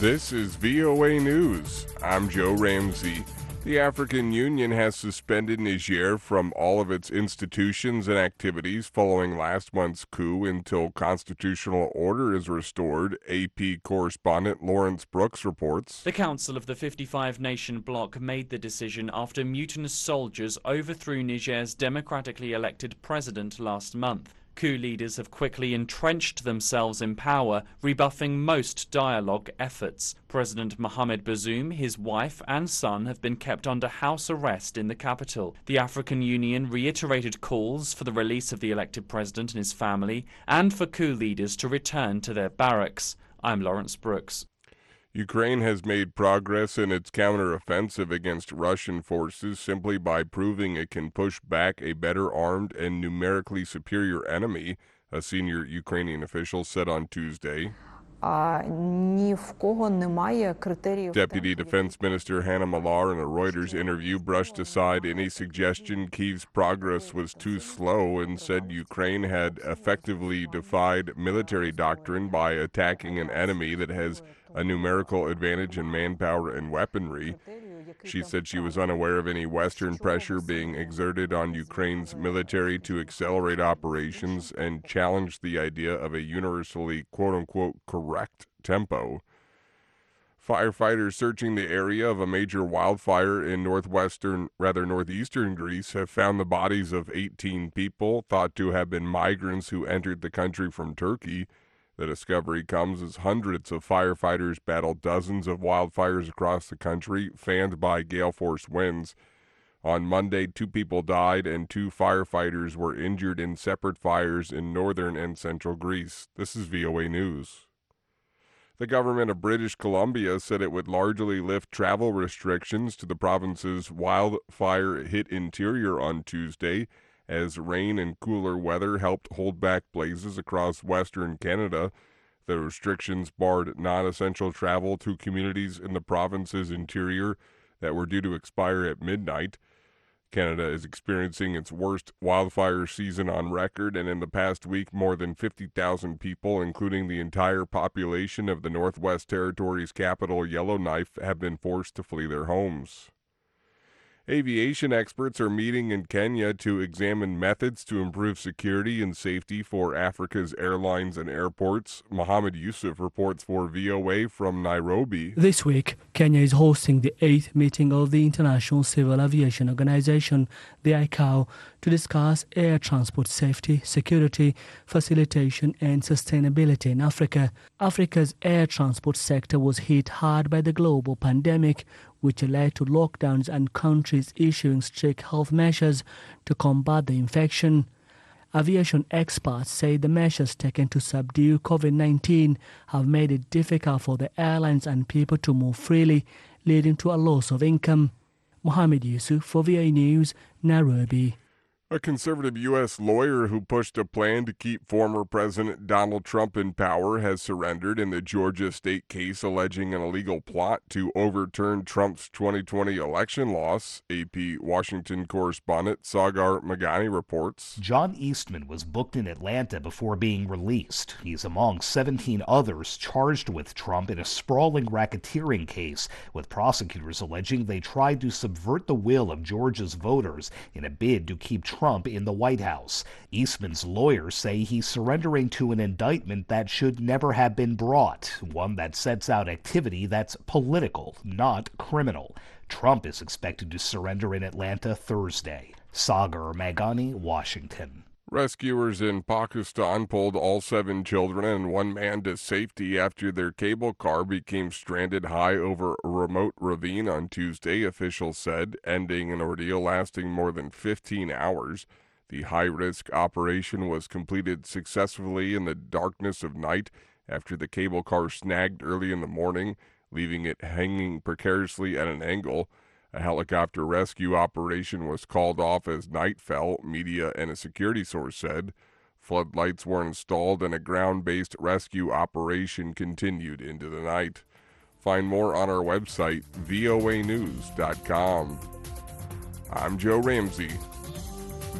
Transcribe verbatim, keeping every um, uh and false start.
This is V O A News. I'm Joe Ramsey. The African Union has suspended Niger from all of its institutions and activities following last month's coup until constitutional order is restored, A P correspondent Lawrence Brooks reports. The Council of the fifty-five nation bloc made the decision after mutinous soldiers overthrew Niger's democratically elected president last month. Coup leaders have quickly entrenched themselves in power, rebuffing most dialogue efforts. President Mohamed Bazoum, his wife and son have been kept under house arrest in the capital. The African Union reiterated calls for the release of the elected president and his family and for coup leaders to return to their barracks. I'm Lawrence Brooks. Ukraine has made progress in its counteroffensive against Russian forces simply by proving it can push back a better armed and numerically superior enemy, a senior Ukrainian official said on Tuesday. Deputy Defense Minister Hanna Maliar in a Reuters interview brushed aside any suggestion Kyiv's progress was too slow and said Ukraine had effectively defied military doctrine by attacking an enemy that has a numerical advantage in manpower and weaponry. She said she was unaware of any Western pressure being exerted on Ukraine's military to accelerate operations and challenged the idea of a universally quote-unquote correct tempo. Firefighters searching the area of a major wildfire in northwestern, rather northeastern Greece have found the bodies of eighteen people thought to have been migrants who entered the country from Turkey. The discovery comes as hundreds of firefighters battle dozens of wildfires across the country, fanned by gale force winds. On Monday, two people died and two firefighters were injured in separate fires in northern and central Greece. This is V O A News. The government of British Columbia said it would largely lift travel restrictions to the province's wildfire-hit interior on Tuesday, as rain and cooler weather helped hold back blazes across western Canada. The restrictions barred non-essential travel to communities in the province's interior that were due to expire at midnight. Canada is experiencing its worst wildfire season on record, and in the past week, more than fifty thousand people, including the entire population of the Northwest Territories' capital, Yellowknife, have been forced to flee their homes. Aviation experts are meeting in Kenya to examine methods to improve security and safety for Africa's airlines and airports. Mohammed Yusuf reports for V O A from Nairobi. This week, Kenya is hosting the eighth meeting of the International Civil Aviation Organization, the I C A O, to discuss air transport safety, security, facilitation, and sustainability in Africa. Africa's air transport sector was hit hard by the global pandemic, which led to lockdowns and countries issuing strict health measures to combat the infection. Aviation experts say the measures taken to subdue COVID nineteen have made it difficult for the airlines and people to move freely, leading to a loss of income. Mohammed Yusuf for V O A News, Nairobi. A conservative U S lawyer who pushed a plan to keep former President Donald Trump in power has surrendered in the Georgia state case alleging an illegal plot to overturn Trump's twenty twenty election loss. A P Washington correspondent Sagar Magani reports. John Eastman was booked in Atlanta before being released. He's among seventeen others charged with Trump in a sprawling racketeering case, with prosecutors alleging they tried to subvert the will of Georgia's voters in a bid to keep Trump Trump in the White House. Eastman's lawyers say he's surrendering to an indictment that should never have been brought, one that sets out activity that's political, not criminal. Trump is expected to surrender in Atlanta Thursday. Sagar Magani, Washington. Rescuers in Pakistan pulled all seven children and one man to safety after their cable car became stranded high over a remote ravine on Tuesday, officials said, ending an ordeal lasting more than fifteen hours. The high-risk operation was completed successfully in the darkness of night after the cable car snagged early in the morning, leaving it hanging precariously at an angle. A helicopter rescue operation was called off as night fell, media and a security source said. Floodlights were installed and a ground-based rescue operation continued into the night. Find more on our website, V O A news dot com. I'm Joe Ramsey.